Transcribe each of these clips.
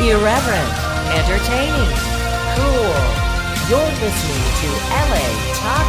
Irreverent, entertaining, cool. You're listening to LA Talk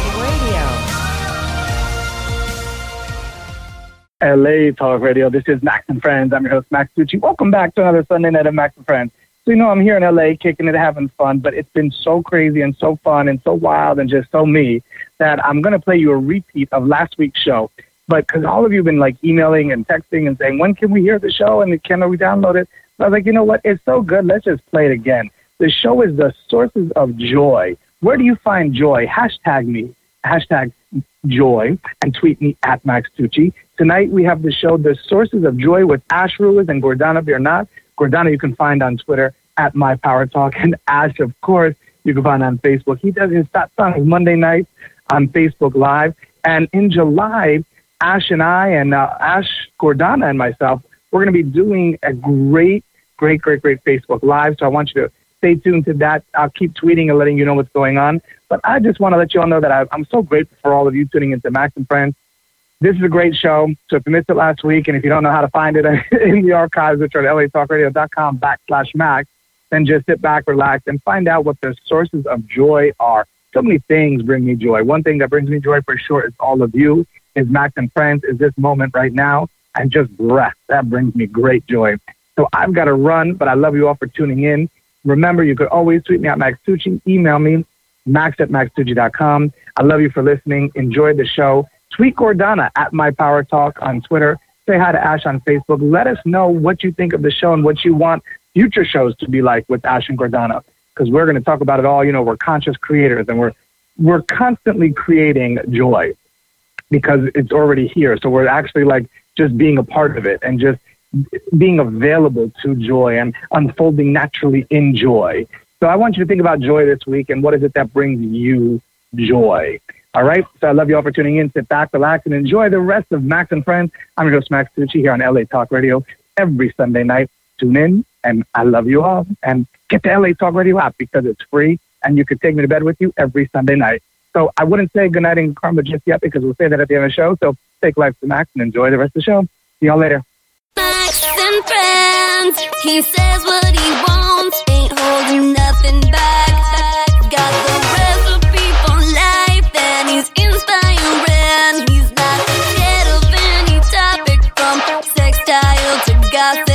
Radio. LA Talk Radio. This is Max and Friends. I'm your host, Max Tucci. Welcome back to another Sunday night of Max and Friends. So, I'm here in LA kicking it, having fun, but it's been so crazy and so fun and so wild and just so me that I'm going to play you a repeat of last week's show. But because all of you have been like emailing and texting and saying, when can we hear the show and can we download it? I was like, you know what? It's so good. Let's just play it again. The show is the sources of joy. Where do you find joy? Hashtag me, hashtag joy, and tweet me at Max Tucci. Tonight we have the show, The Sources of Joy with Ash Ruiz and Gordana Biernat. Gordana you can find on Twitter at My Power Talk, and Ash, of course, you can find on Facebook. He does his Stop Songs Monday nights on Facebook Live. And in July, Ash and I and Ash, Gordana, and myself, we're going to be doing a great Facebook Live. So I want you to stay tuned to that. I'll keep tweeting and letting you know what's going on. But I just want to let you all know that I'm so grateful for all of you tuning into Max and Friends. This is a great show. So if you missed it last week, and if you don't know how to find it in the archives, which are at latalkradio.com/Max, then just sit back, relax, and find out what the sources of joy are. So many things bring me joy. One thing that brings me joy for sure is all of you, is Max and Friends, is this moment right now, and just breath. That brings me great joy. So I've got to run, but I love you all for tuning in. Remember, you could always tweet me at Max Tucci, email me, max@maxtucci.com. I love you for listening. Enjoy the show. Tweet Gordana at My Power Talk on Twitter. Say hi to Ash on Facebook. Let us know what you think of the show and what you want future shows to be like with Ash and Gordana, because we're going to talk about it all. We're conscious creators, and we're constantly creating joy because it's already here. So we're actually like just being a part of it and just being available to joy and unfolding naturally in joy. So I want you to think about joy this week and what is it that brings you joy. All right. So I love you all for tuning in. Sit back, relax, and enjoy the rest of Max and Friends. I'm your host, Max Tucci, here on LA Talk Radio every Sunday night. Tune in, and I love you all. And get the LA Talk Radio app because it's free, and you can take me to bed with you every Sunday night. So I wouldn't say good night and karma just yet because we'll say that at the end of the show. So take life to Max and enjoy the rest of the show. See y'all later. Max and Friends. He says what he wants, ain't holding nothing back. Got the recipe for life, and he's inspiring. He's not scared of any topic, from sextile to gossip.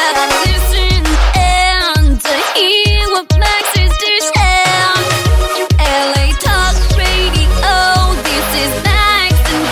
Listen and to hear what Max is to share. LA Talk Radio, this is Max and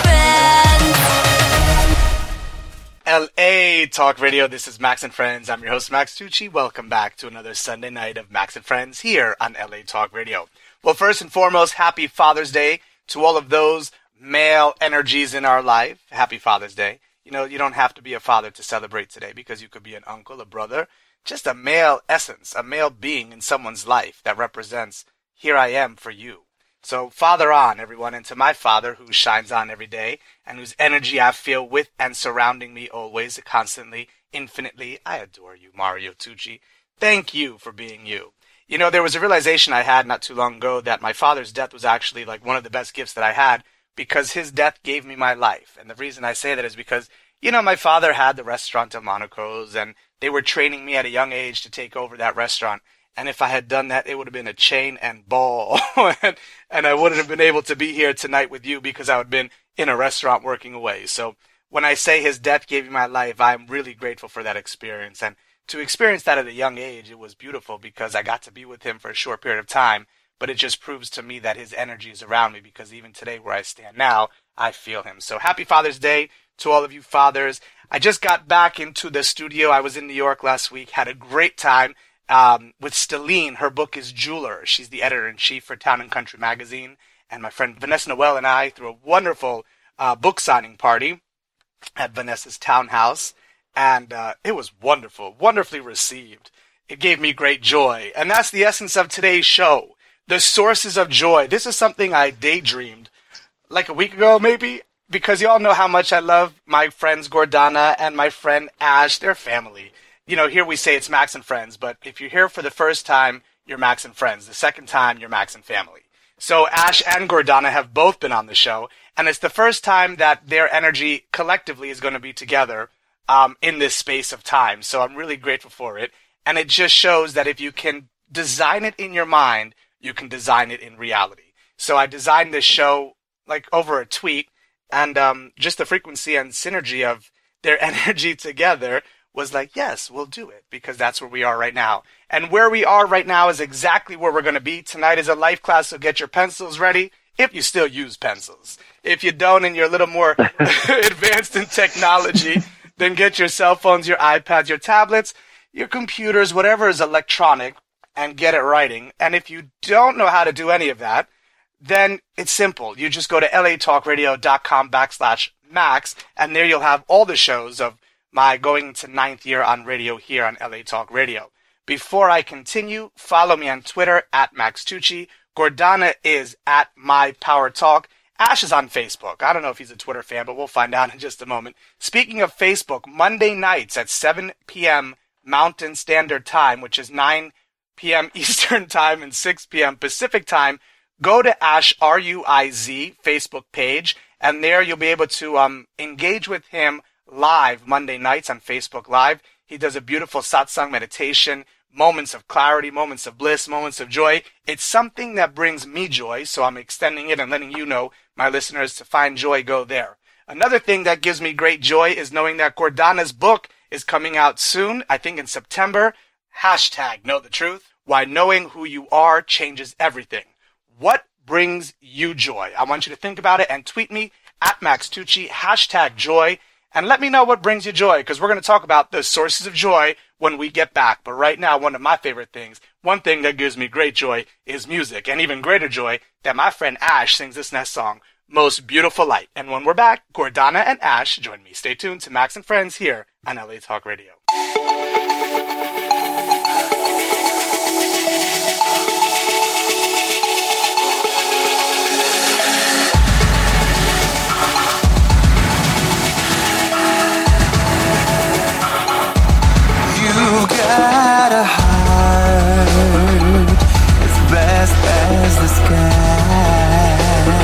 Friends. LA Talk Radio, this is Max and Friends. I'm your host, Max Tucci. Welcome back to another Sunday night of Max and Friends here on LA Talk Radio. Well, first and foremost, happy Father's Day to all of those male energies in our life. Happy Father's Day. You don't have to be a father to celebrate today because you could be an uncle, a brother, just a male essence, a male being in someone's life that represents, here I am for you. So father on, everyone, and to my father who shines on every day and whose energy I feel with and surrounding me always, constantly, infinitely. I adore you, Mario Tucci. Thank you for being you. There was a realization I had not too long ago that my father's death was actually like one of the best gifts that I had because his death gave me my life. And the reason I say that is because, my father had the restaurant of Monaco's and they were training me at a young age to take over that restaurant. And if I had done that, it would have been a chain and ball. and I wouldn't have been able to be here tonight with you because I would have been in a restaurant working away. So when I say his death gave me my life, I'm really grateful for that experience. And to experience that at a young age, it was beautiful because I got to be with him for a short period of time. But it just proves to me that his energy is around me because even today where I stand now, I feel him. So happy Father's Day to all of you fathers. I just got back into the studio. I was in New York last week, had a great time. With Stelline. Her book is Jeweler. She's the editor-in-chief for Town & Country magazine. And my friend Vanessa Noel and I threw a wonderful book signing party at Vanessa's townhouse. And it was wonderful, wonderfully received. It gave me great joy. And that's the essence of today's show. The sources of joy. This is something I daydreamed like a week ago, maybe. Because you all know how much I love my friends Gordana and my friend Ash. They're family. Here we say it's Max and Friends, but if you're here for the first time, you're Max and Friends. The second time, you're Max and Family. So Ash and Gordana have both been on the show, and it's the first time that their energy collectively is going to be together in this space of time. So I'm really grateful for it. And it just shows that if you can design it in your mind, you can design it in reality. So I designed this show like over a tweet, and just the frequency and synergy of their energy together was like, yes, we'll do it, because that's where we are right now. And where we are right now is exactly where we're going to be. Tonight is a life class, so get your pencils ready, if you still use pencils. If you don't and you're a little more advanced in technology, then get your cell phones, your iPads, your tablets, your computers, whatever is electronic, and get it writing. And if you don't know how to do any of that, then it's simple. You just go to latalkradio.com/Max, and there you'll have all the shows of my going into 9th year on radio here on LA Talk Radio. Before I continue, follow me on Twitter at Max Tucci. Gordana is at My Power Talk. Ash is on Facebook. I don't know if he's a Twitter fan, but we'll find out in just a moment. Speaking of Facebook, Monday nights at 7 p.m. Mountain Standard Time, which is 9 p.m. Eastern Time and 6 p.m. Pacific Time, go to Ash RUIZ Facebook page, and there you'll be able to engage with him live Monday nights on Facebook Live. He does a beautiful satsang meditation, moments of clarity, moments of bliss, moments of joy. It's something that brings me joy, so I'm extending it and letting you know, my listeners, to find joy, go there. Another thing that gives me great joy is knowing that Gordana's book is coming out soon, I think in September. #Know the Truth, Why Knowing Who You Are Changes Everything. What brings you joy? I want you to think about it and tweet me at Max Tucci, #joy, and let me know what brings you joy, because we're going to talk about the sources of joy when we get back. But right now, one of my favorite things, one thing that gives me great joy is music, and even greater joy that my friend Ash sings this next song, Most Beautiful Light. And when we're back, Gordana and Ash join me. Stay tuned to Max and Friends here on LA Talk Radio. You got a heart as vast as the sky.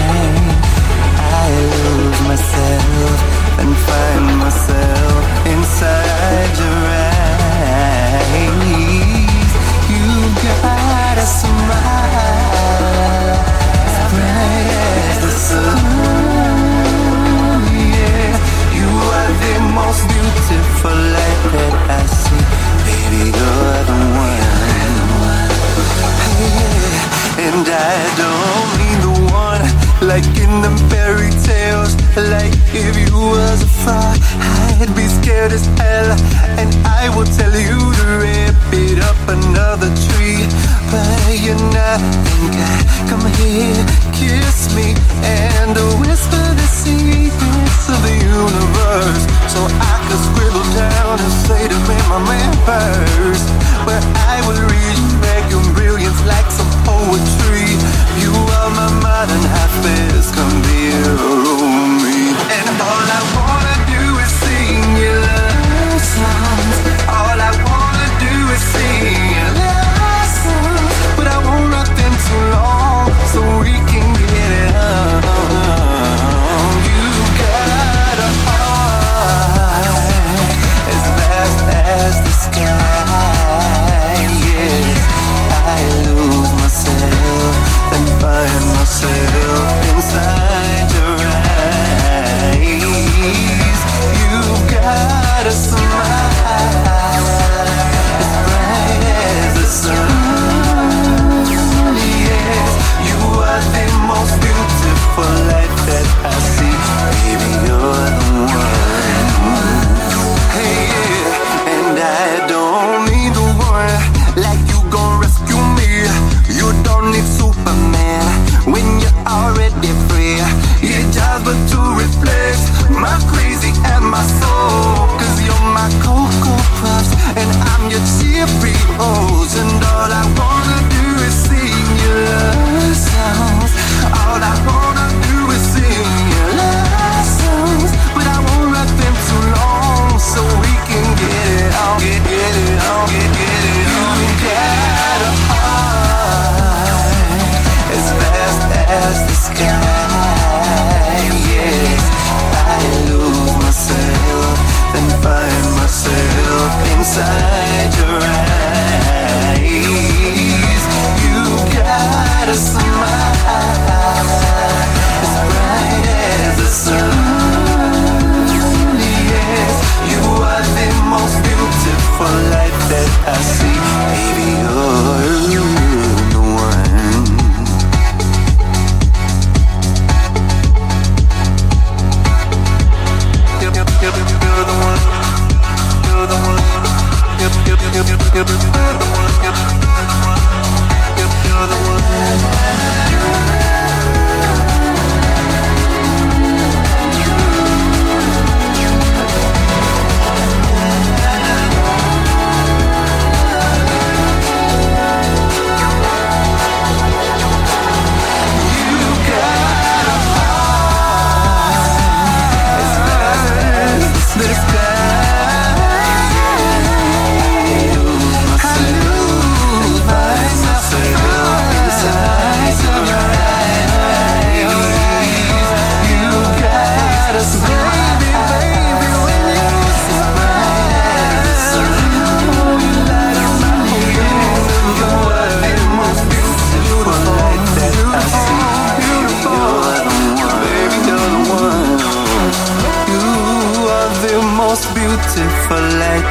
I lose myself and find myself inside your eyes. You got a smile as bright as the sun. Yeah, you are the most beautiful light that I see. Baby, you're the one. Yeah. And I don't need the one like in the fairy tales. Like if you was a frog, I'd be scared as hell, and I will tell you to rip it up another tree. But you're not, then God, come here, kiss me, and whisper the secrets of the universe, so I could scribble down and say to me, my man first. But I will read back your brilliance like some poetry. You are my modern happiness, come here, me. And all I wanna do is sing your love songs. All I wanna do is sing your love songs. But I want nothing too long, so we can get it on. You got a heart as vast as the sky. Yes, I lose myself and find myself inside your eyes. You got a smile as bright as the sun. Yes, you are the most beautiful light that I see. Baby, you're the one. Hey, yeah. And I don't need the one like you gon' rescue me. You don't need Superman when you're already free. You're just but to replace my crazy and my soul. Cause you're my Cocoa Puffs and I'm your Cheerios. And all I wanna do is sing your love songs. All I wanna do is sing your love songs. But I won't let them too long, so we can get it on. Get it on, get it on. You got a heart as vast as the sky. Yes, I lose myself and find myself inside your eyes.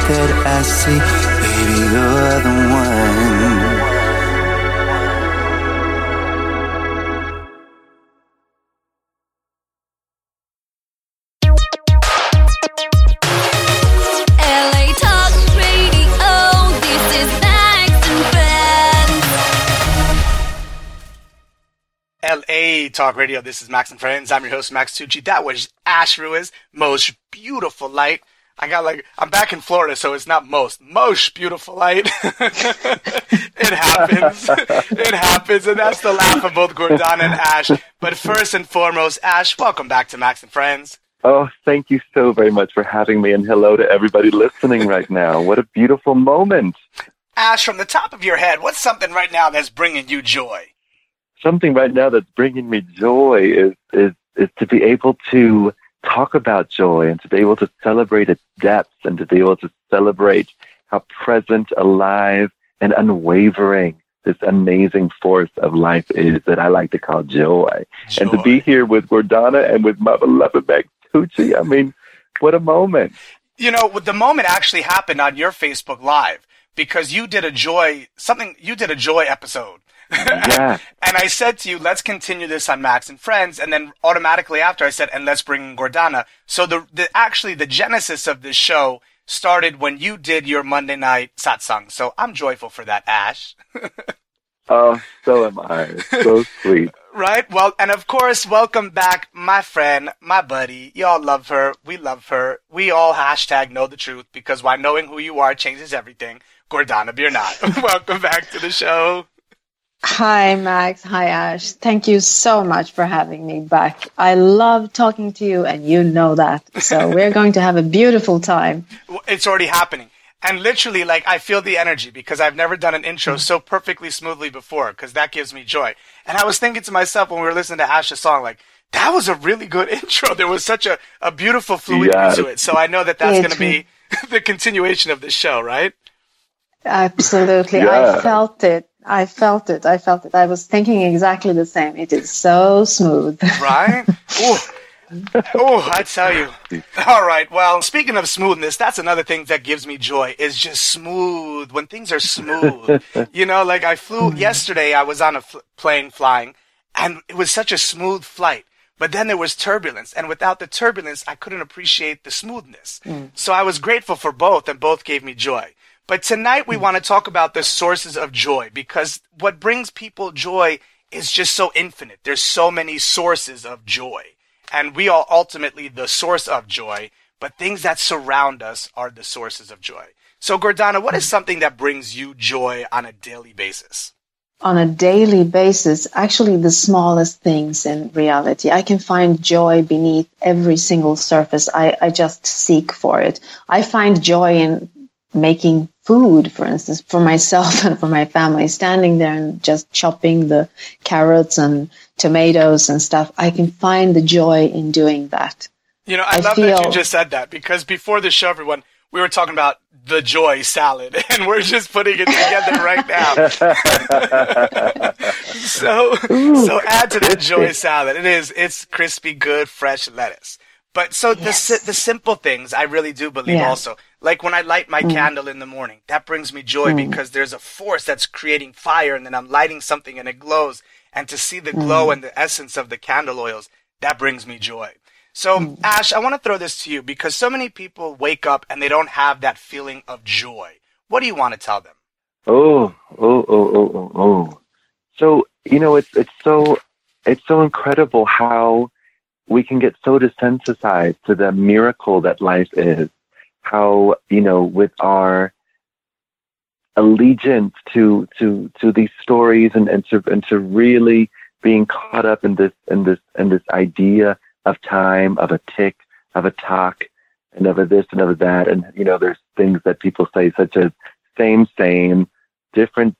that I see. Baby, you're the one. LA Talk Radio, this is Max and Friends. LA Talk Radio, this is Max and Friends. I'm your host, Max Tucci. That was Ash Ruiz, Most Beautiful Light. I'm back in Florida, so it's not most beautiful light. It happens. It happens, and that's the laugh of both Gordana and Ash. But first and foremost, Ash, welcome back to Max and Friends. Oh, thank you so very much for having me, and hello to everybody listening right now. What a beautiful moment. Ash, from the top of your head, what's something right now that's bringing you joy? Something right now that's bringing me joy is to be able to talk about joy and to be able to celebrate its depths and to be able to celebrate how present, alive, and unwavering this amazing force of life is that I like to call joy. And to be here with Gordana and with my beloved Max Tucci, I mean, what a moment. You know, the moment actually happened on your Facebook Live because you did a joy episode. Yeah. And I said to you, let's continue this on Max and Friends. And then automatically after I said, and let's bring in Gordana. So the genesis of this show started when you did your Monday night satsang. So I'm joyful for that, Ash. Oh, so am I. So sweet. Right? Well, and of course, welcome back, my friend, my buddy. Y'all love her. We love her. We all #know the truth because why knowing who you are changes everything. Gordana Biernat. Welcome back to the show. Hi, Max. Hi, Ash. Thank you so much for having me back. I love talking to you, and you know that. So we're going to have a beautiful time. It's already happening. And literally, like, I feel the energy because I've never done an intro so perfectly smoothly before because that gives me joy. And I was thinking to myself when we were listening to Ash's song, like, that was a really good intro. There was such a beautiful fluidity to it. So I know that's going to be the continuation of the show, right? Absolutely. Yeah. I felt it. I was thinking exactly the same. It is so smooth. Right? Oh, I tell you. All right. Well, speaking of smoothness, that's another thing that gives me joy is just smooth. When things are smooth, you know, like I flew yesterday, I was on a plane flying and it was such a smooth flight. But then there was turbulence, and without the turbulence, I couldn't appreciate the smoothness. So I was grateful for both, and both gave me joy. But tonight we want to talk about the sources of joy because what brings people joy is just so infinite. There's so many sources of joy. And we are ultimately the source of joy, but things that surround us are the sources of joy. So Gordana, what is something that brings you joy on a daily basis? On a daily basis, actually the smallest things in reality. I can find joy beneath every single surface. I just seek for it. I find joy in making food, for instance, for myself and for my family, standing there and just chopping the carrots and tomatoes and stuff. I can find the joy in doing that. You know, I love that you just said that because before the show, everyone, we were talking about the joy salad and we're just putting it together right now. So add to the joy salad. It's crispy, good, fresh lettuce. But so the simple things, I really do believe also. Like when I light my candle in the morning, that brings me joy because there's a force that's creating fire and then I'm lighting something and it glows. And to see the glow and the essence of the candle oils, that brings me joy. So Ash, I want to throw this to you because so many people wake up and they don't have that feeling of joy. What do you want to tell them? Oh. So, you know, it's so incredible how we can get so desensitized to the miracle that life is. How, you know, with our allegiance to these stories and to really being caught up in this idea of time, of a tick, of a talk, and of a this and of a that. And, you know, there's things that people say such as same, different,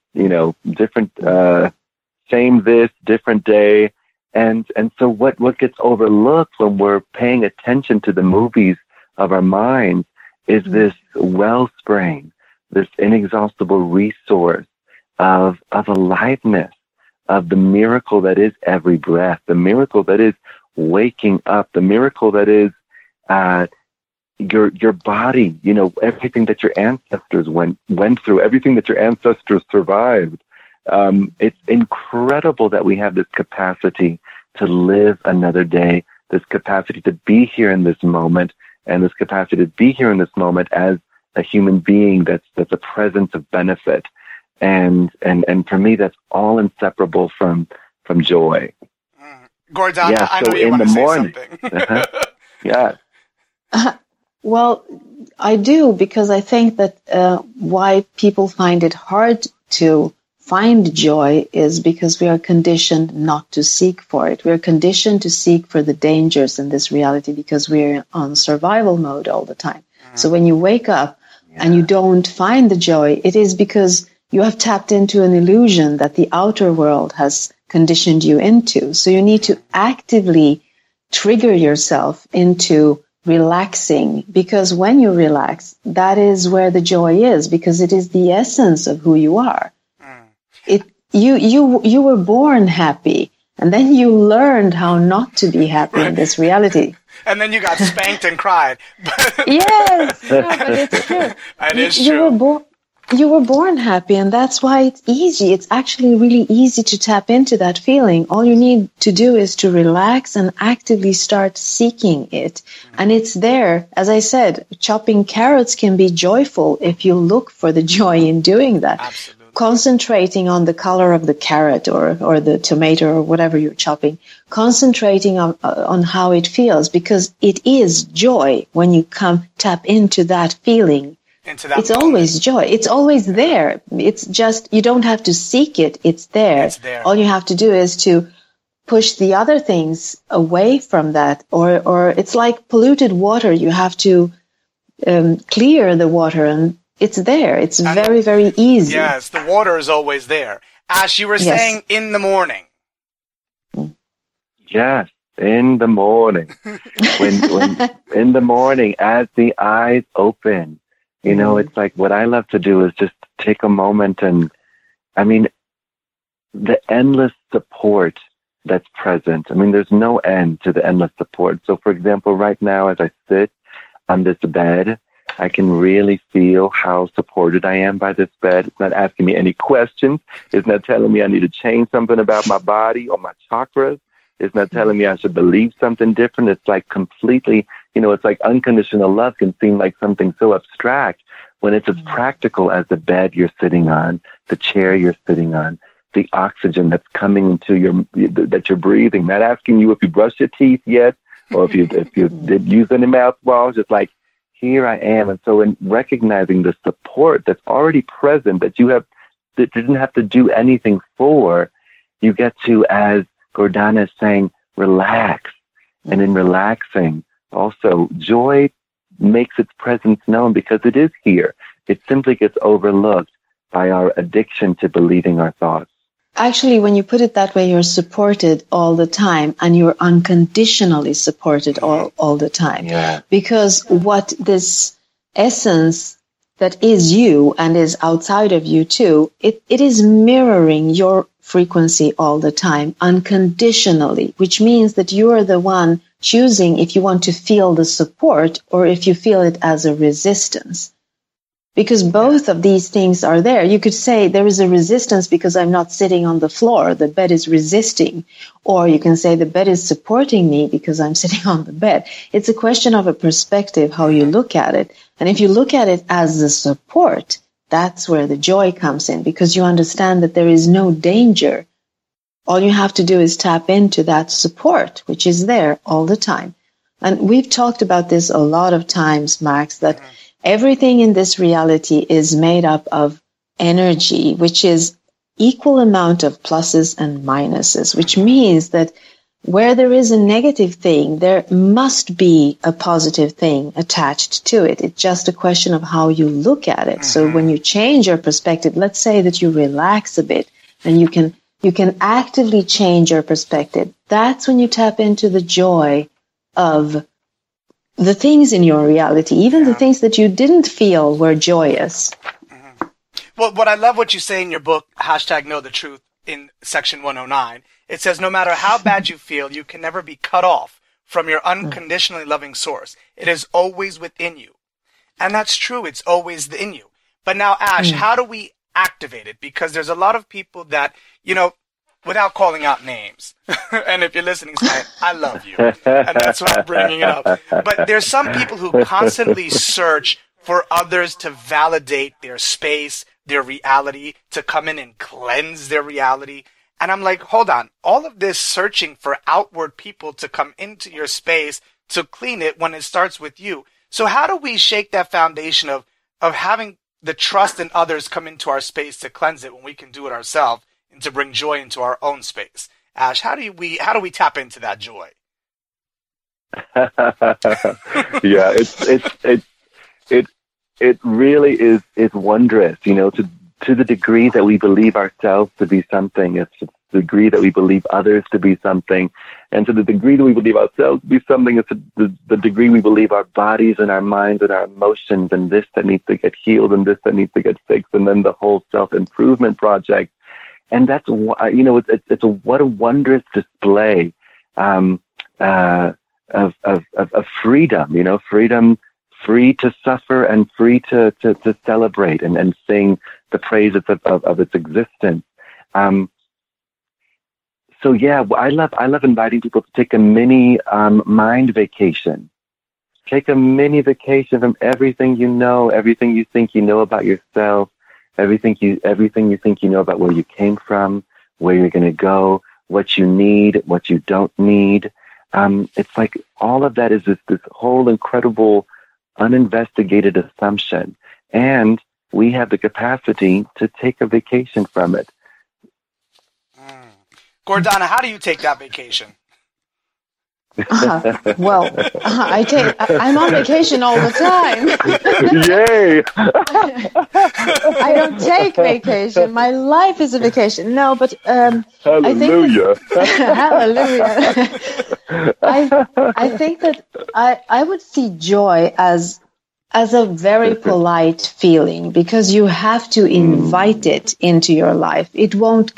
same this, different day. And so what gets overlooked when we're paying attention to the movies of our minds is this wellspring, this inexhaustible resource of aliveness, of the miracle that is every breath, the miracle that is waking up, the miracle that is your body, everything that your ancestors went through, everything that your ancestors survived. It's incredible that we have this capacity to live another day, this capacity to be here in this moment, and this capacity to be here in this moment as a human being that's a presence of benefit. And for me, that's all inseparable from joy. Gordana, yeah, I so know you in want the to say morning, something. Yeah. Well, I do, because I think that why people find it hard to find joy is because we are conditioned not to seek for it. We are conditioned to seek for the dangers in this reality because we're on survival mode all the time. So when you wake up and you don't find the joy, it is because you have tapped into an illusion that the outer world has conditioned you into. So you need to actively trigger yourself into relaxing, because when you relax, that is where the joy is, because it is the essence of who you are. You were born happy, and then you learned how not to be happy in this reality. And then you got spanked and cried. Yes, no, but it's true. It is true. You were born happy, and that's why it's easy. It's actually really easy to tap into that feeling. All you need to do is to relax and actively start seeking it. And it's there. As I said, chopping carrots can be joyful if you look for the joy in doing that. Absolutely. Concentrating on the color of the carrot or the tomato or whatever you're chopping, concentrating on how it feels, because it is joy when you tap into that feeling. It's always joy. It's always there. It's just, you don't have to seek it. It's there. It's there. All you have to do is to push the other things away from that. Or it's like polluted water. You have to clear the water, and it's there. It's very, very easy. Yes, the water is always there. Ash, you were saying in the morning. Yes, in the morning. when in the morning, as the eyes open. It's like what I love to do is just take a moment and, the endless support that's present. There's no end to the endless support. So, for example, right now as I sit on this bed, I can really feel how supported I am by this bed. It's not asking me any questions. It's not telling me I need to change something about my body or my chakras. It's not telling me I should believe something different. It's like completely, it's like unconditional love can seem like something so abstract when it's as practical as the bed you're sitting on, the chair you're sitting on, the oxygen that's coming into that you're breathing, not asking you if you brushed your teeth yet or if you did use any mouthwash. It's like, here I am. And so in recognizing the support that's already present that you didn't have to do anything for, you get to, as Gordana is saying, relax. And in relaxing, also, joy makes its presence known because it is here. It simply gets overlooked by our addiction to believing our thoughts. Actually, when you put it that way, you're supported all the time, and you're unconditionally supported all the time. Yeah. Because what this essence that is you and is outside of you too, it is mirroring your frequency all the time, unconditionally, which means that you are the one choosing if you want to feel the support or if you feel it as a resistance. Because both of these things are there. You could say there is a resistance because I'm not sitting on the floor. The bed is resisting. Or you can say the bed is supporting me because I'm sitting on the bed. It's a question of a perspective, how you look at it. And if you look at it as a support, that's where the joy comes in, because you understand that there is no danger. All you have to do is tap into that support, which is there all the time. And we've talked about this a lot of times, Max, that everything in this reality is made up of energy, which is equal amount of pluses and minuses, which means that where there is a negative thing, there must be a positive thing attached to it. It's just a question of how you look at it. So when you change your perspective, let's say that you relax a bit and you can actively change your perspective. That's when you tap into the joy of the things in your reality, even the things that you didn't feel were joyous. Well, what I love what you say in your book, #Know the Truth, in section 109, it says, no matter how bad you feel, you can never be cut off from your unconditionally loving source. It is always within you. And that's true. It's always in you. But now, Ash, how do we activate it? Because there's a lot of people that, you know, without calling out names, and if you're listening tonight, I love you. And that's why I'm bringing it up. But there's some people who constantly search for others to validate their space, their reality, to come in and cleanse their reality. And I'm like, hold on. All of this searching for outward people to come into your space to clean it when it starts with you. So how do we shake that foundation of having the trust in others come into our space to cleanse it when we can do it ourselves and to bring joy into our own space? Ash, how do we tap into that joy? Yeah, it really is wondrous, you know, to the degree that we believe ourselves to be something, it's to the degree that we believe others to be something, and to the degree that we believe ourselves to be something, it's the degree we believe our bodies and our minds and our emotions and this that needs to get healed and this that needs to get fixed, and then the whole self-improvement project. And that's, you know, what a wondrous display of freedom, you know, freedom, free to suffer and free to celebrate and sing the praises of its existence. So yeah, I love inviting people to take a mini mind vacation. Take a mini vacation from everything you know, everything you think you know about yourself, everything you think you know about where you came from, where you're going to go, what you need, what you don't need. It's like all of that is this whole incredible uninvestigated assumption, and we have the capacity to take a vacation from it. Gordana, how do you take that vacation? Well, I'm on vacation all the time. Yay! I don't take vacation. My life is a vacation. No, but hallelujah. Hallelujah. I think that I would see joy as a very polite feeling, because you have to invite it into your life. It won't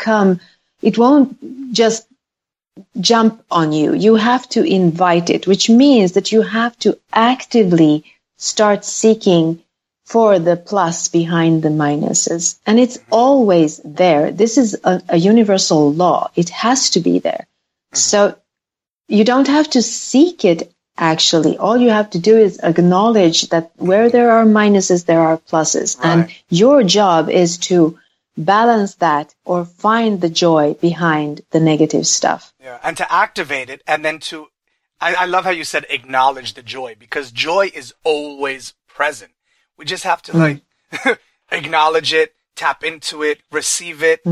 just jump on you. You have to invite it, which means that you have to actively start seeking for the plus behind the minuses. And it's always there. This is a universal law. It has to be there. So you don't have to seek it, actually. All you have to do is acknowledge that where there are minuses, there are pluses. Right. And your job is to balance that or find the joy behind the negative stuff. Yeah, and to activate it, and then I love how you said acknowledge the joy, because joy is always present. We just have to acknowledge it, tap into it, receive it.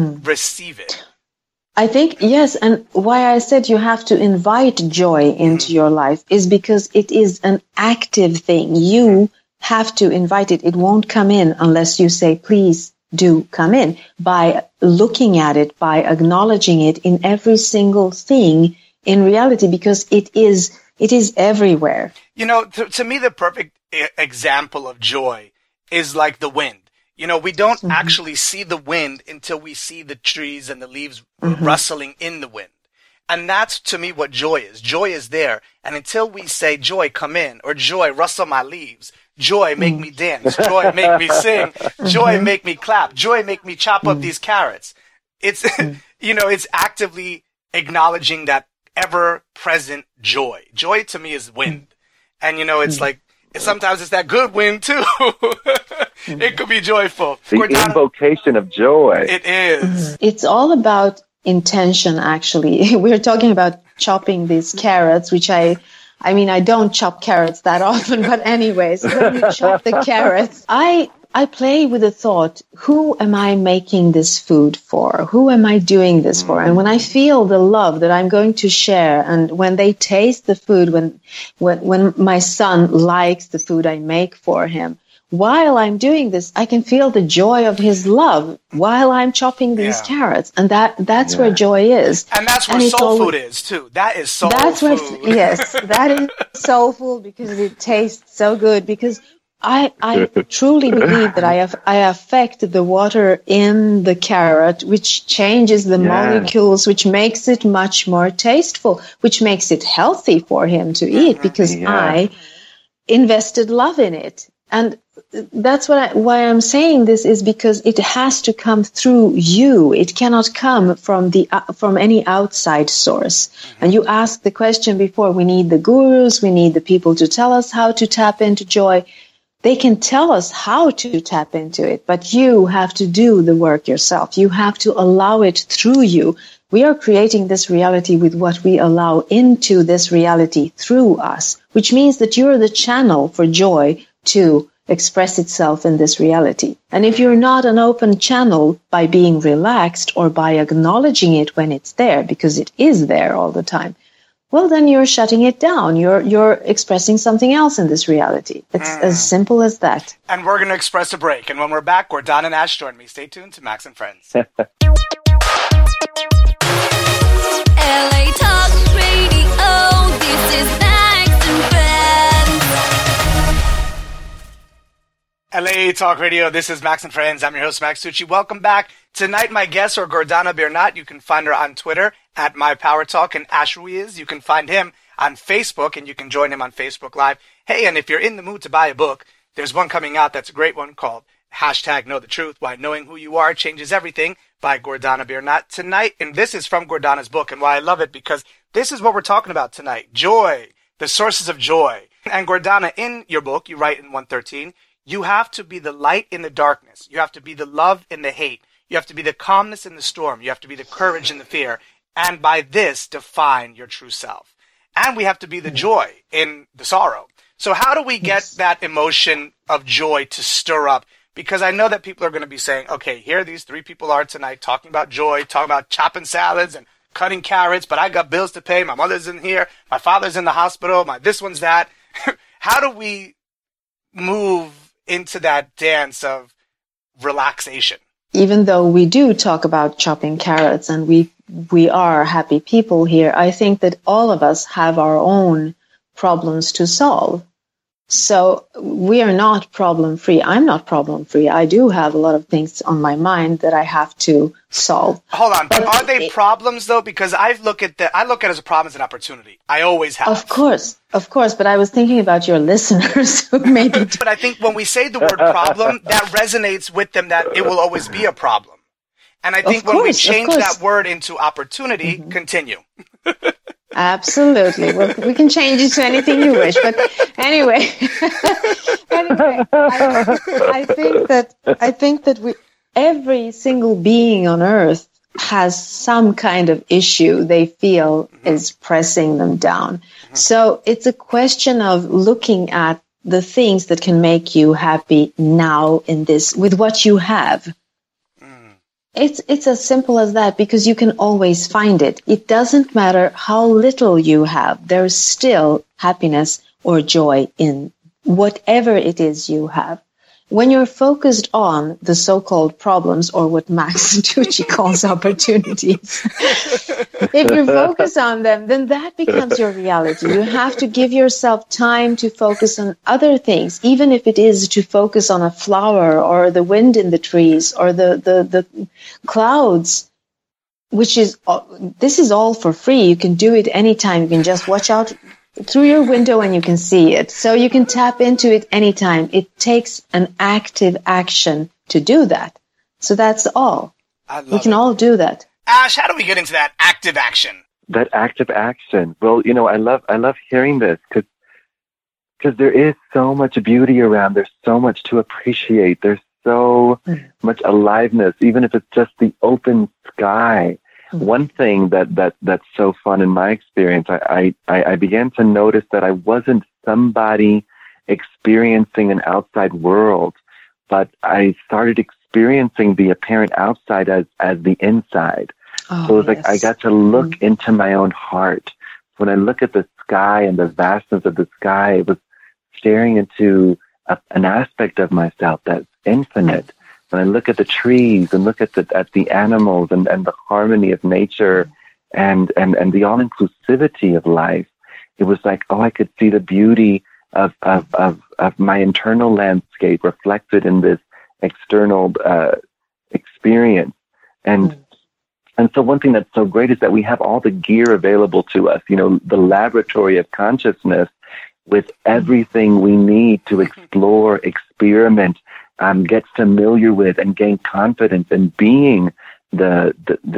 I think, yes, and why I said you have to invite joy into your life is because it is an active thing. You have to invite it. It won't come in unless you say, please do come in, by looking at it, by acknowledging it in every single thing in reality, because it is everywhere. You know, to me, the perfect example of joy is like the wind. You know, we don't actually see the wind until we see the trees and the leaves rustling in the wind. And that's, to me, what joy is. Joy is there. And until we say, joy, come in, or joy, rustle my leaves, joy, make me dance, joy, make me sing, joy, make me clap, joy, make me chop up these carrots. It's, you know, it's actively acknowledging that ever-present joy. Joy, to me, is wind. And, you know, it's like, sometimes it's that good wind, too. It could be joyful. The invocation of joy. It is. It's all about intention, actually. We're talking about chopping these carrots, which I don't chop carrots that often, but anyways, when you chop the carrots, I play with the thought, who am I making this food for? Who am I doing this for? And when I feel the love that I'm going to share, and when they taste the food, when my son likes the food I make for him, while I'm doing this, I can feel the joy of his love while I'm chopping these carrots. And that's where joy is. And that's where soul food is, too. That is soul food. Yes, that is soul food, because it tastes so good. Because I truly believe that I affect the water in the carrot, which changes the molecules, which makes it much more tasteful, which makes it healthy for him to eat, because I invested love in it. And that's why I'm saying this, is because it has to come through you. It cannot come from any outside source. And you asked the question before, we need the gurus, we need the people to tell us how to tap into joy. They can tell us how to tap into it, but you have to do the work yourself. You have to allow it through you. We are creating this reality with what we allow into this reality through us, which means that you're the channel for joy to express itself in this reality. And if you're not an open channel by being relaxed or by acknowledging it when it's there, because it is there all the time, well, then you're shutting it down. You're expressing something else in this reality. It's as simple as that. And we're going to express a break. And when we're back, Gordana and Ash join me. Stay tuned to Max and Friends. LA Talk Radio, this is Max and Friends. LA Talk Radio, this is Max and Friends. I'm your host, Max Tucci. Welcome back. Tonight, my guests are Gordana Biernat. You can find her on Twitter at MyPowerTalk, and Ash Ruiz. You can find him on Facebook, and you can join him on Facebook Live. Hey, and if you're in the mood to buy a book, there's one coming out that's a great one called #Know the Truth, Why Knowing Who You Are Changes Everything by Gordana Biernat tonight. And this is from Gordana's book, and why I love it, because this is what we're talking about tonight. Joy, the sources of joy. And Gordana, in your book, you write in 113, you have to be the light in the darkness. You have to be the love in the hate. You have to be the calmness in the storm. You have to be the courage in the fear. And by this, define your true self. And we have to be the joy in the sorrow. So how do we get that emotion of joy to stir up? Because I know that people are going to be saying, okay, here these three people are tonight talking about joy, talking about chopping salads and cutting carrots, but I got bills to pay. My mother's in here. My father's in the hospital. This one's that. How do we move into that dance of relaxation? Even though we do talk about chopping carrots and we are happy people here, I think that all of us have our own problems to solve. So we are not problem-free. I'm not problem-free. I do have a lot of things on my mind that I have to solve. Hold on, but are they problems though? Because I look at it as a problem as an opportunity. I always have. Of course. But I was thinking about your listeners who maybe. But I think when we say the word problem, that resonates with them that it will always be a problem. And I think when we change that word into opportunity, continue. Absolutely. Well, we can change it to anything you wish. But anyway, I think that every single being on earth has some kind of issue they feel is pressing them down. So it's a question of looking at the things that can make you happy now in this, with what you have. It's as simple as that, because you can always find it. It doesn't matter how little you have. There's still happiness or joy in whatever it is you have. When you're focused on the so-called problems, or what Max Tucci calls opportunities, if you focus on them, then that becomes your reality. You have to give yourself time to focus on other things, even if it is to focus on a flower or the wind in the trees or the clouds, this is all for free. You can do it anytime. You can just watch out through your window and you can see it. So you can tap into it anytime. It takes an active action to do that. So that's all. We can all do that. Ash, how do we get into that active action? That active action. Well, I love hearing this because there is so much beauty around. There's so much to appreciate. There's so much aliveness, even if it's just the open sky. One thing that's so fun in my experience, I began to notice that I wasn't somebody experiencing an outside world, but I started experiencing the apparent outside as the inside. So it was like I got to look into my own heart. When I look at the sky and the vastness of the sky, it was staring into an aspect of myself that's infinite. When I look at the trees and look at the animals and the harmony of nature and the all-inclusivity of life, it was like, I could see the beauty of my internal landscape reflected in this external experience. And so one thing that's so great is that we have all the gear available to us, the laboratory of consciousness with everything we need to explore, experiment, get familiar with, and gain confidence in being the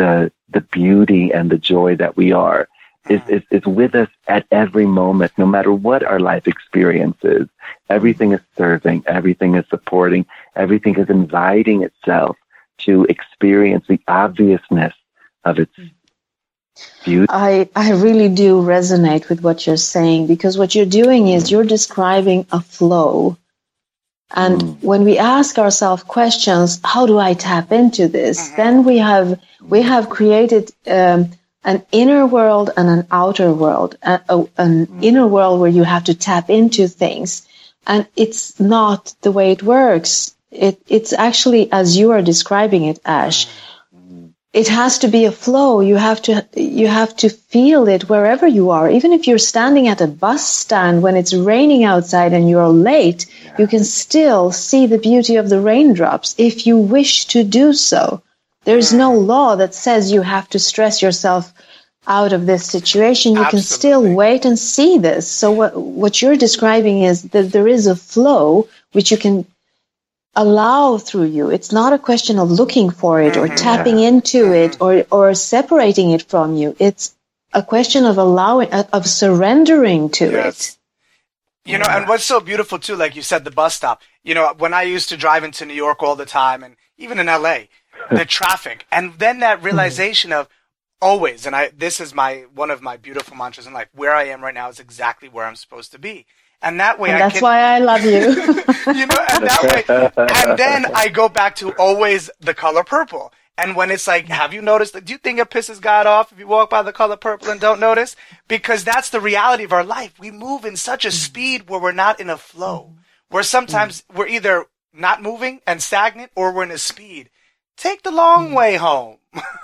beauty and the joy that we are. Is with us at every moment, no matter what our life experience is. Everything is serving, everything is supporting, everything is inviting itself to experience the obviousness of its beauty. I really do resonate with what you're saying, because what you're doing is you're describing a flow. And when we ask ourselves questions, how do I tap into this? Then we have created an inner world and an outer world, an inner world where you have to tap into things. And it's not the way it works. It's actually, as you are describing it, Ash, it has to be a flow. You have to feel it wherever you are. Even if you're standing at a bus stand when it's raining outside and you're late, you can still see the beauty of the raindrops if you wish to do so. There's no law that says you have to stress yourself out of this situation. You can still wait and see this. So what you're describing is that there is a flow which you can allow through you. It's not a question of looking for it or tapping into it or separating it from you. It's a question of of surrendering to it. And what's so beautiful too, like you said, the bus stop. When I used to drive into New York all the time, and even in LA, the traffic, and then that realization of always, and this is one of my beautiful mantras in life, where I am right now is exactly where I'm supposed to be. And that way, that's why I love you. And that way, and then I go back to always the color purple. And when it's like, have you noticed? Do you think it pisses God off if you walk by the color purple and don't notice? Because that's the reality of our life. We move in such a speed where we're not in a flow. Where sometimes we're either not moving and stagnant, or we're in a speed. Take the long way home.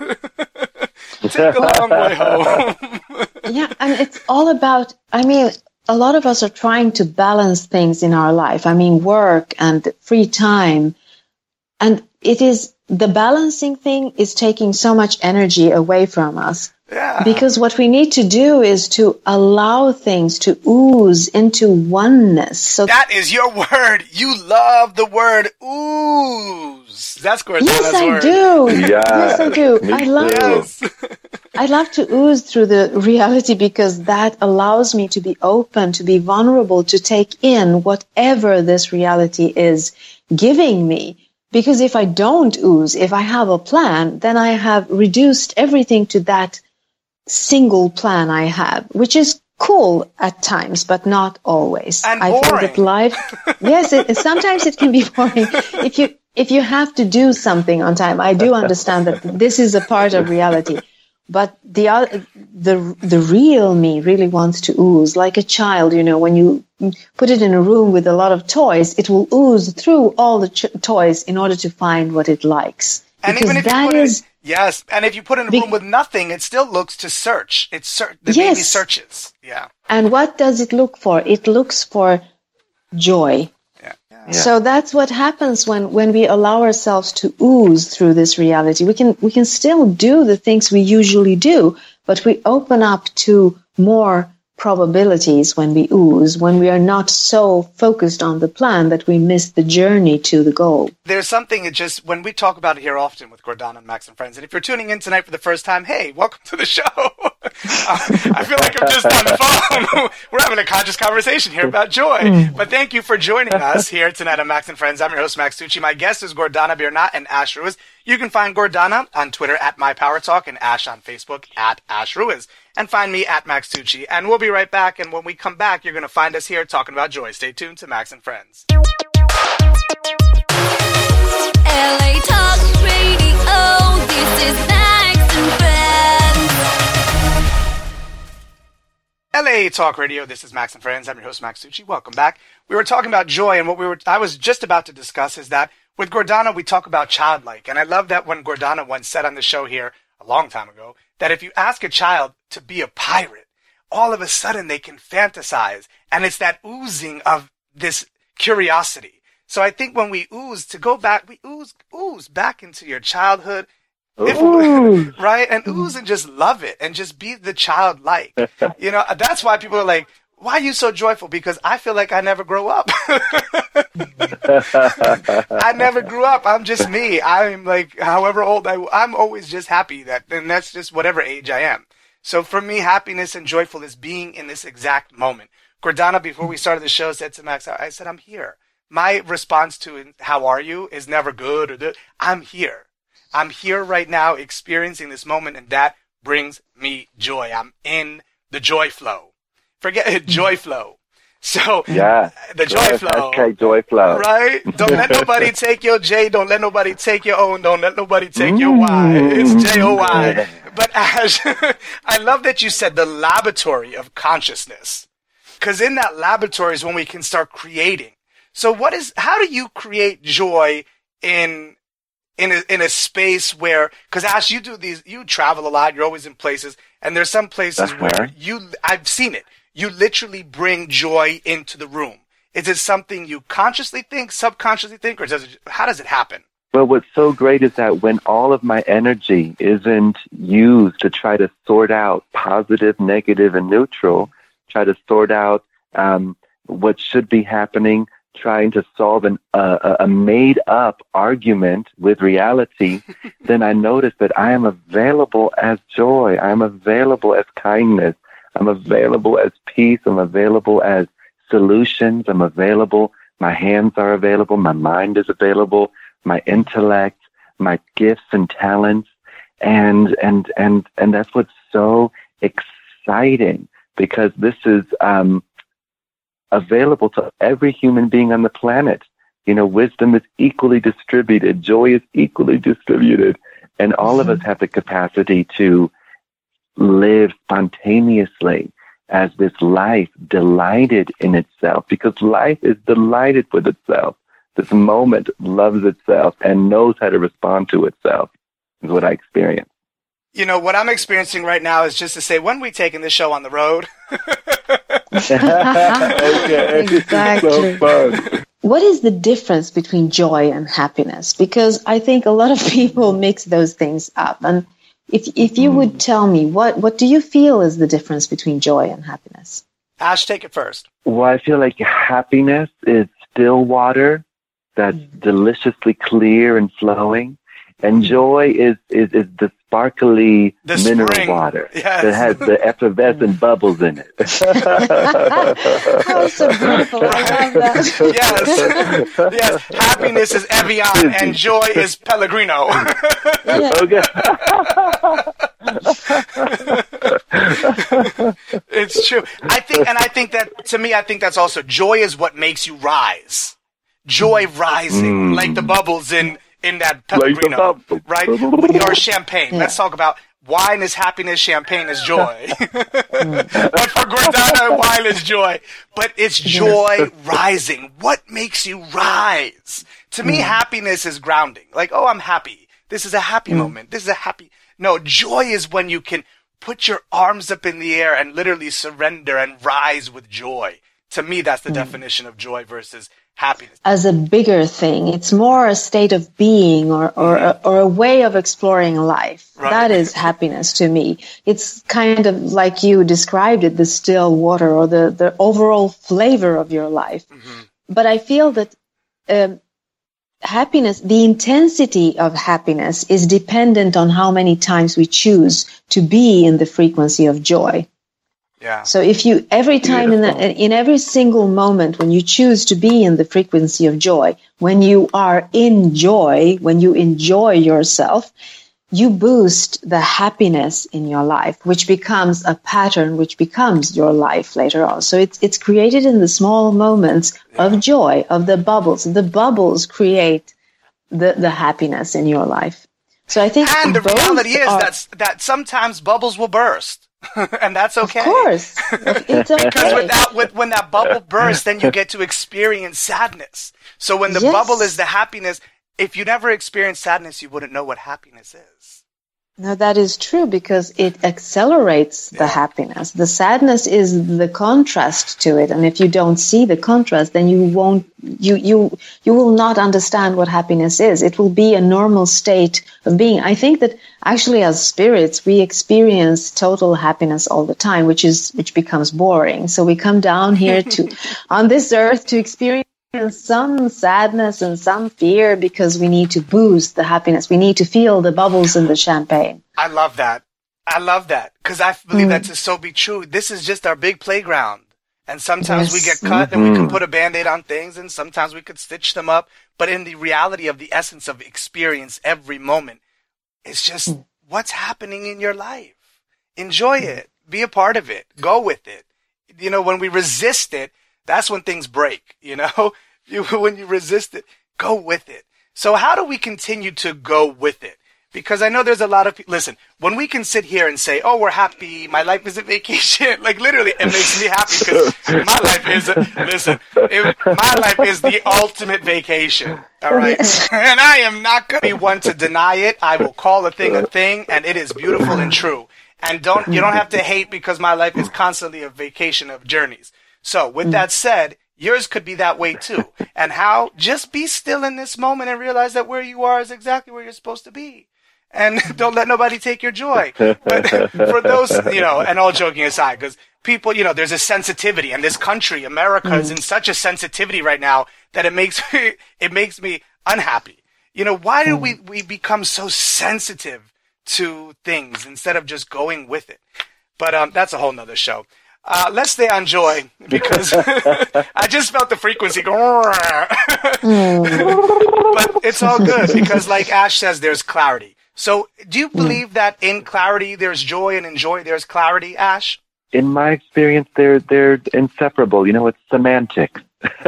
Take the long way home. Yeah, and it's all about, a lot of us are trying to balance things in our life. Work and free time. And the balancing thing is taking so much energy away from us. Yeah. Because what we need to do is to allow things to ooze into oneness. So that is your word. You love the word ooze. That's Gordana's Yes, I word. do. Yes, I do. I love to ooze through the reality, because that allows me to be open, to be vulnerable, to take in whatever this reality is giving me. Because if I don't ooze, if I have a plan, then I have reduced everything to that single plan I have, which is cool at times, but not always. And I boring. feel that life, yes, sometimes it can be boring. If you have to do something on time, I do understand that this is a part of reality. But the real me really wants to ooze, like a child. when you put it in a room with a lot of toys, it will ooze through all the toys in order to find what it likes. And because even if that you put is, yes, and if you put it in a room with nothing, it still looks to search. The baby searches. Yeah. And what does it look for? It looks for joy. Yeah. So that's what happens when we allow ourselves to ooze through this reality. We can still do the things we usually do, but we open up to more probabilities when we ooze, when we are not so focused on the plan that we miss the journey to the goal. There's something when we talk about it here often with Gordana and Max and Friends, and if you're tuning in tonight for the first time, hey, welcome to the show. I feel like I'm just on the phone. We're having a conscious conversation here about joy. But thank you for joining us here tonight on Max and Friends. I'm your host, Max Tucci. My guest is Gordana Biernat and Ash Ruiz. You can find Gordana on Twitter at MyPowerTalk and Ash on Facebook at Ash Ruiz. And find me at Max Tucci. And we'll be right back. And when we come back, you're going to find us here talking about joy. Stay tuned to Max and Friends. LA Talk Radio, this is Max and Friends. LA Talk Radio, this is Max and Friends. I'm your host, Max Tucci. Welcome back. We were talking about joy, and I was just about to discuss is that with Gordana, we talk about childlike. And I love that when Gordana once said on the show here a long time ago, that if you ask a child to be a pirate, all of a sudden they can fantasize. And it's that oozing of this curiosity. So I think when we ooze, to go back, we ooze back into your childhood. Right? And ooze and just love it and just be the childlike. You know, that's why people are like, why are you so joyful? Because I feel like I never grow up. I never grew up. I'm just me. I'm like, however old I'm always just happy and that's just whatever age I am. So for me, happiness and joyful is being in this exact moment. Gordana, before we started the show, said to Max, I said, I'm here. My response to how are you is never good or I'm here. I'm here right now experiencing this moment, and that brings me joy. I'm in the joy flow. Forget it, joy flow. So, yeah, the joy flow. Hashtag joy flow. Right? Don't let nobody take your J. Don't let nobody take your O. Don't let nobody take your Y. It's J-O-Y. But Ash, I love that you said the laboratory of consciousness. Because in that laboratory is when we can start creating. So how do you create joy in a space where, because Ash, you travel a lot, you're always in places, and there's some places where I've seen it. You literally bring joy into the room. Is it something you consciously think, subconsciously think, or how does it happen? Well, what's so great is that when all of my energy isn't used to try to sort out positive, negative, and neutral, try to sort out what should be happening, trying to solve a made-up argument with reality, then I notice that I am available as joy. I am available as kindness. I'm available as peace. I'm available as solutions. I'm available. My hands are available. My mind is available. My intellect, my gifts and talents. And that's what's so exciting, because this is available to every human being on the planet. You know, wisdom is equally distributed. Joy is equally distributed. And all of us have the capacity to live spontaneously as this life delighted in itself, because life is delighted with itself. This moment loves itself and knows how to respond to itself, is what I experience. You know, what I'm experiencing right now is just to say, when are we taking this show on the road? Okay. Exactly. So fun. What is the difference between joy and happiness? Because I think a lot of people mix those things up. And if you would tell me, what do you feel is the difference between joy and happiness? Ash, take it first. Well, I feel like happiness is still water that's deliciously clear and flowing. And joy is the sparkly mineral water that has the effervescent bubbles in it. Oh, so beautiful. I love that. Yes. Happiness is Evian and joy is Pellegrino. Okay. It's true. I think that, to me, I think that's also, joy is what makes you rise. Joy rising, like the bubbles in that Pellegrino, right? Or champagne. Yeah. Let's talk about wine is happiness, champagne is joy. But for Gordana, wine is joy. But it's joy rising. What makes you rise? To me, happiness is grounding. Like, oh, I'm happy. This is a happy moment. This is a happy... No, joy is when you can put your arms up in the air and literally surrender and rise with joy. To me, that's the definition of joy versus happiness. As a bigger thing, it's more a state of being or a way of exploring life. Right. That is happiness to me. It's kind of like you described it, the still water or the overall flavor of your life. Mm-hmm. But I feel that happiness, the intensity of happiness is dependent on how many times we choose to be in the frequency of joy. Yeah. So if you, every time in every single moment when you choose to be in the frequency of joy, when you are in joy, when you enjoy yourself, you boost the happiness in your life, which becomes a pattern, which becomes your life later on. So it's created in the small moments of joy, of the bubbles. The bubbles create the happiness in your life. So I think, and the reality is that sometimes bubbles will burst. And that's okay. Of course. It's okay. Because when that bubble bursts, then you get to experience sadness. So when the bubble is the happiness, if you never experienced sadness, you wouldn't know what happiness is. No, that is true because it accelerates the happiness. The sadness is the contrast to it. And if you don't see the contrast, then you will not understand what happiness is. It will be a normal state of being. I think that actually as spirits, we experience total happiness all the time, which becomes boring. So we come down here on this earth to experience some sadness and some fear because we need to boost the happiness. We need to feel the bubbles in the champagne. I love that. Because I believe that to so be true. This is just our big playground. And sometimes we get cut and we can put a Band-Aid on things, and sometimes we could stitch them up. But in the reality of the essence of experience every moment, it's just what's happening in your life. Enjoy it. Be a part of it. Go with it. You know, when we resist it, that's when things break, you know? When you resist it, go with it. So how do we continue to go with it? Because I know there's a lot of people, listen, when we can sit here and say, oh, we're happy, my life is a vacation, like literally it makes me happy because my life is the ultimate vacation, all right? And I am not going to be one to deny it. I will call a thing, and it is beautiful and true. And you don't have to hate because my life is constantly a vacation of journeys. So with that said, yours could be that way too. And how? Just be still in this moment and realize that where you are is exactly where you're supposed to be. And don't let nobody take your joy. But for those, you know, and all joking aside, because people, you know, there's a sensitivity, and this country, America, is in such a sensitivity right now that it makes me unhappy. You know, why do we become so sensitive to things instead of just going with it? But that's a whole nother show. Let's stay on joy because I just felt the frequency go. But it's all good because, like Ash says, there's clarity. So do you believe that in clarity there's joy and in joy there's clarity, Ash? In my experience, they're inseparable. You know, it's semantics.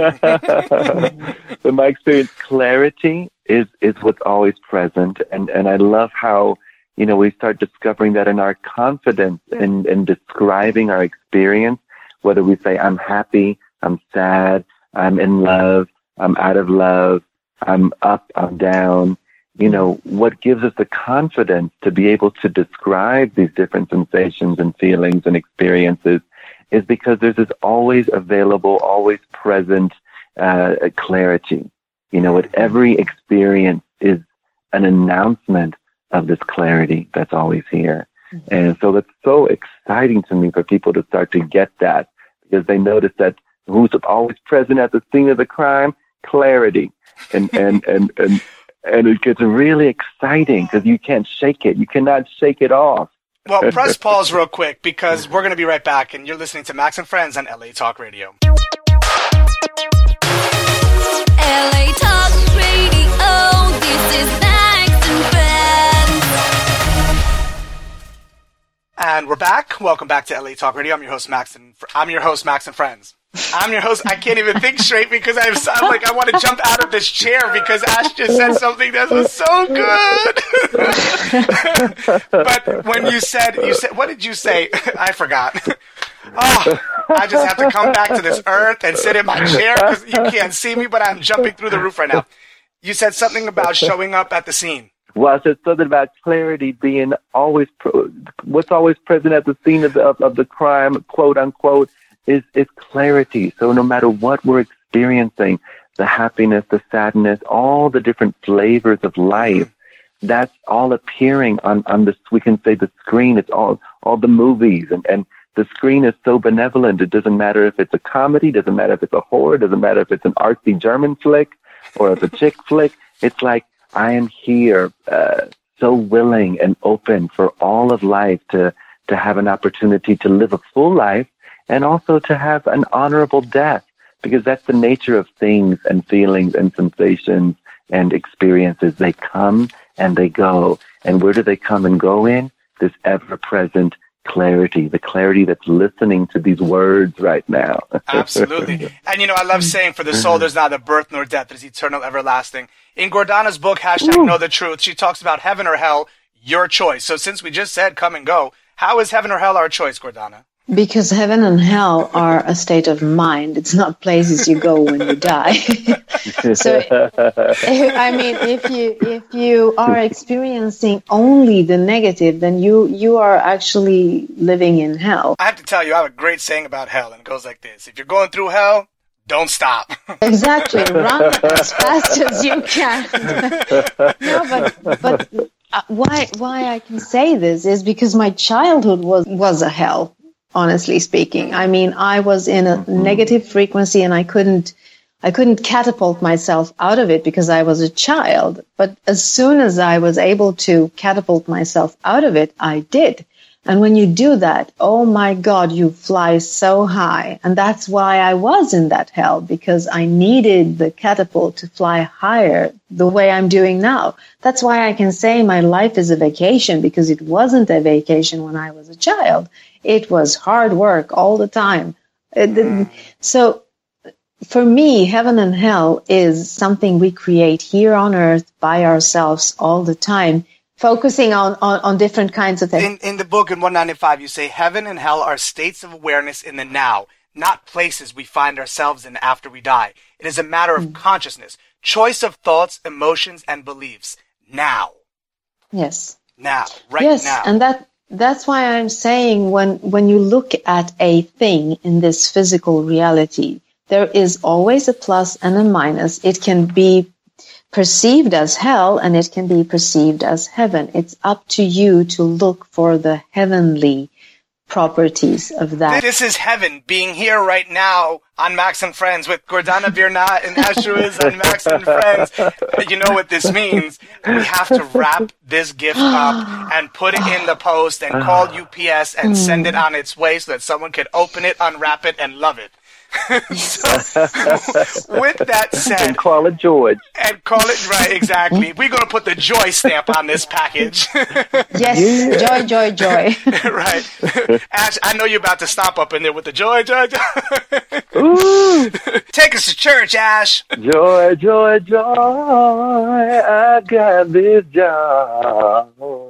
In my experience, clarity is what's always present. And I love how, you know, we start discovering that in our confidence in describing our experience, whether we say, I'm happy, I'm sad, I'm in love, I'm out of love, I'm up, I'm down. You know, what gives us the confidence to be able to describe these different sensations and feelings and experiences is because there's this always available, always present clarity. You know, what every experience is an announcement of this clarity that's always here. And so it's so exciting to me for people to start to get that because they notice that who's always present at the scene of the crime? Clarity. And it gets really exciting because you can't shake it. You cannot shake it off. Well, press pause real quick because we're going to be right back and you're listening to Max and Friends on LA Talk Radio. LA Talk Radio, this is Max and Friends. And we're back. Welcome back to LA Talk Radio. I'm your host, Max and Friends. I'm your host. I can't even think straight because I'm like, I want to jump out of this chair because Ash just said something that was so good. But when you said, what did you say? I forgot. Oh, I just have to come back to this earth and sit in my chair because you can't see me, but I'm jumping through the roof right now. You said something about showing up at the scene. Well, I said something about clarity being always, what's always present at the scene of the crime, quote unquote, is clarity. So no matter what we're experiencing, the happiness, the sadness, all the different flavors of life, that's all appearing on the, we can say the screen. It's all the movies and the screen is so benevolent. It doesn't matter if it's a comedy, doesn't matter if it's a horror, doesn't matter if it's an artsy German flick or if it's a chick flick. It's like, I am here, so willing and open for all of life to have an opportunity to live a full life and also to have an honorable death, because that's the nature of things and feelings and sensations and experiences. They come and they go. And where do they come and go in? This ever-present clarity, the clarity that's listening to these words right now. Absolutely. And, you know, I love saying for the soul, there's neither birth nor death. There's eternal, everlasting. In Gordana's book, #Know the Truth, she talks about heaven or hell, your choice. So since we just said come and go, how is heaven or hell our choice, Gordana? Because heaven and hell are a state of mind. It's not places you go when you die. So, I mean, if you are experiencing only the negative, then you are actually living in hell. I have to tell you, I have a great saying about hell, and it goes like this. If you're going through hell, don't stop. Exactly. Run as fast as you can. No, but why I can say this is because my childhood was a hell. Honestly speaking, I mean, I was in a negative frequency and I couldn't catapult myself out of it because I was a child. But as soon as I was able to catapult myself out of it, I did. And when you do that, oh my God, you fly so high. And that's why I was in that hell, because I needed the catapult to fly higher the way I'm doing now. That's why I can say my life is a vacation, because it wasn't a vacation when I was a child. It was hard work all the time. So for me, heaven and hell is something we create here on earth by ourselves all the time, focusing on different kinds of things. In the book, in 195, you say heaven and hell are states of awareness in the now, not places we find ourselves in after we die. It is a matter of consciousness, choice of thoughts, emotions, and beliefs. Now. Yes. Now. Right yes, now. And that's why I'm saying when you look at a thing in this physical reality, there is always a plus and a minus. It can be perceived as hell and it can be perceived as heaven. It's up to you to look for the heavenly properties of that. This is heaven being here right now on Max and Friends with Gordana Virnat and Ashruiz on Max and Friends. You know what this means. We have to wrap this gift up and put it in the post and call UPS and send it on its way so that someone can open it, unwrap it, and love it. So, with that said, and call it George. And call it right, exactly. We're gonna put the joy stamp on this package. Yes, yeah. Joy. Right, Ash. I know you're about to stomp up in there with the joy. Ooh. Take us to church, Ash. Joy, I got this joy.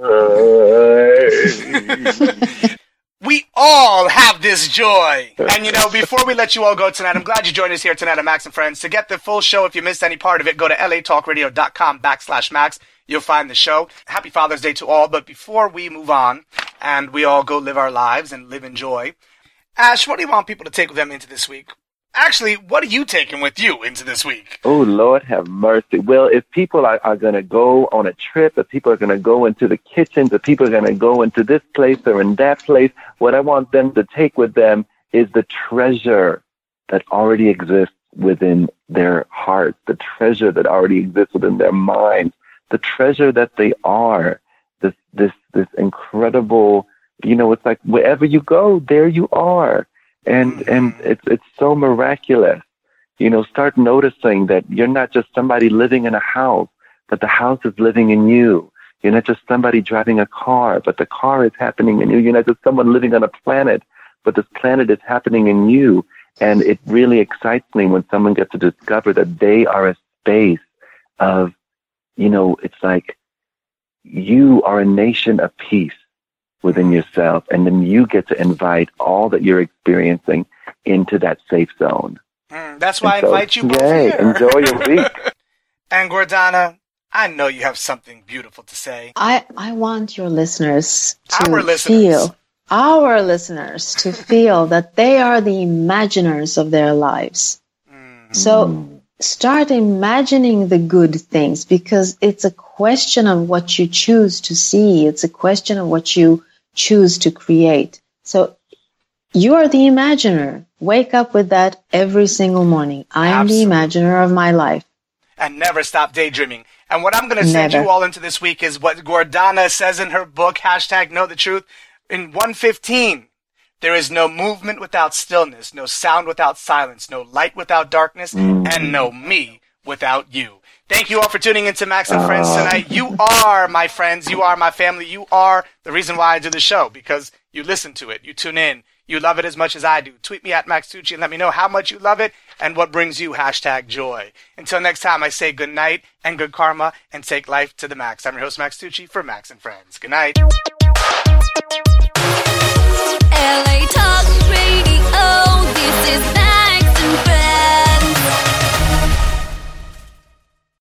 We all have this joy. And, you know, before we let you all go tonight, I'm glad you joined us here tonight on Max and Friends. To get the full show, if you missed any part of it, go to latalkradio.com/Max. You'll find the show. Happy Father's Day to all. But before we move on and we all go live our lives and live in joy, Ash, what do you want people to take with them into this week? Actually, what are you taking with you into this week? Oh, Lord have mercy. Well, if people are going to go on a trip, if people are going to go into the kitchens, if people are going to go into this place or in that place, what I want them to take with them is the treasure that already exists within their hearts, the treasure that already exists within their minds, the treasure that they are, this incredible, you know, it's like wherever you go, there you are. And it's so miraculous. You know, start noticing that you're not just somebody living in a house, but the house is living in you. You're not just somebody driving a car, but the car is happening in you. You're not just someone living on a planet, but this planet is happening in you. And it really excites me when someone gets to discover that they are a space of, you know, it's like you are a nation of peace within yourself, and then you get to invite all that you're experiencing into that safe zone. That's why I invite you both here. Enjoy your week. And Gordana, I know you have something beautiful to say. I want your listeners to feel that they are the imaginers of their lives. So start imagining the good things, because it's a question of what you choose to see. It's a question of what you choose to create. So you are the imaginer. Wake up with that every single morning. I am the imaginer of my life. And never stop daydreaming. And what I'm going to send you all into this week is what Gordana says in her book, #Know the Truth. In 115, there is no movement without stillness, no sound without silence, no light without darkness, and no me without you. Thank you all for tuning into Max and Friends tonight. You are my friends. You are my family. You are the reason why I do the show, because you listen to it. You tune in. You love it as much as I do. Tweet me at Max Tucci and let me know how much you love it and what brings you #joy. Until next time, I say good night and good karma and take life to the max. I'm your host, Max Tucci, for Max and Friends. Good night. LA Talk.